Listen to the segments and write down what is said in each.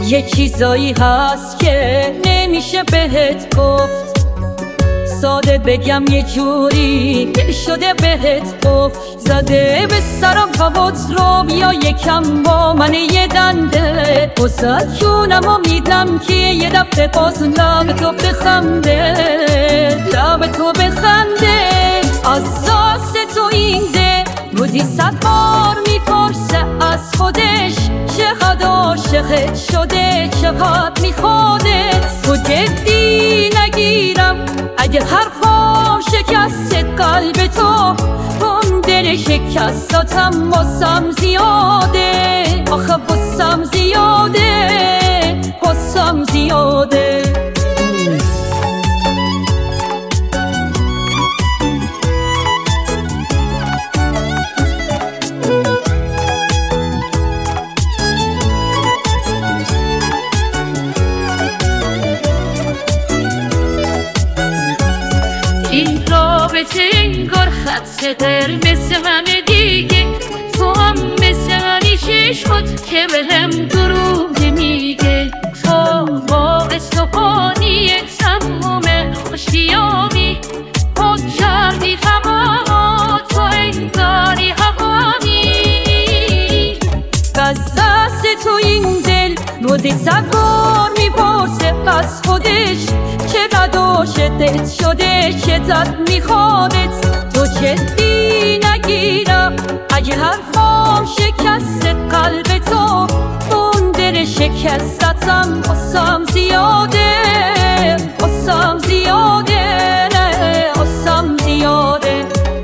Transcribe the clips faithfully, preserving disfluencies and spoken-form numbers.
یه چیزایی هست که نمیشه بهت گفت، ساده بگم یه جوری دل شده بهت گفت. زده به سرم هوات رو بیا یکم با من یه دنده، وسط جونمو میدم که یه دفعه باز لب تو بخنده، لب تو بخنده. از ساس تو این ده روزی صد بار میپرسه از خودش، چقدر عاشقت شده چقدر میخوادت. تو جدی نگیرم اگه حرفام شکست قلب تو، اون دل شکستاتم واسم زیاده، آخه واسم زیاده، واسم زیاده. این رابطه انگار خط قرمز منه دیگه، تو هم مثل منی چشمات که بهم دروغ نمیگه. تو باعث و بانی تموم خوشیامی، خود کردی تمام تو انگاری هوامی. از دست تو این دل روزی صد بار میپرسه از خودش، چقدر عاشقت شده چقدر میخوادت. تو جدی نگیرم اگه حرفام شکست قلب تو، اون دل شکستتم واسم زیاده، واسم زیاده، نه واسم زیاده.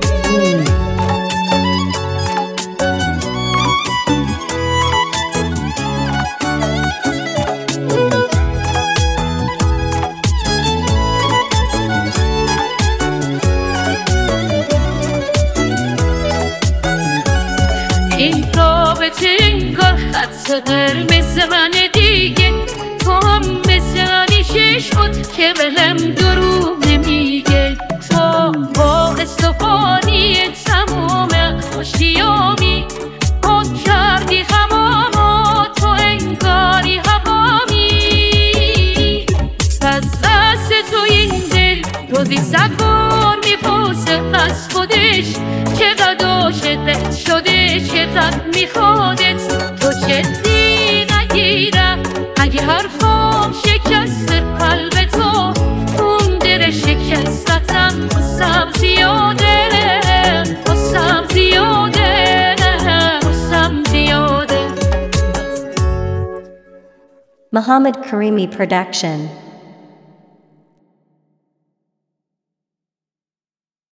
این رابطه انگار خط قرمز منه دیگه، تو هم مثل منی چشمات که بهم دروغ نمیگه. تو باعث و بانی تموم خوشیامی، خود کردی همامو تو انگاری هوامی. از دست تو این دل روزی صد بار میپرسه از خودش، چقدر عاشقت شده چقدر میخوادت. تو جدی نگیرم اگه حرفام شکست قلب تو، اون دل شکستتم واسم زیاده، واسم زیاده، واسم زیاده. Muhammad Karimi Production.